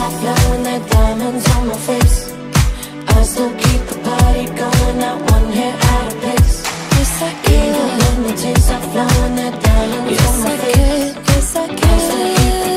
top flow and that diamonds on my face. I still keep the party going, not one hair out of place. Yes, I can. Even when the tears stop flowing, that diamonds on my face. Yes, I can. I still keep the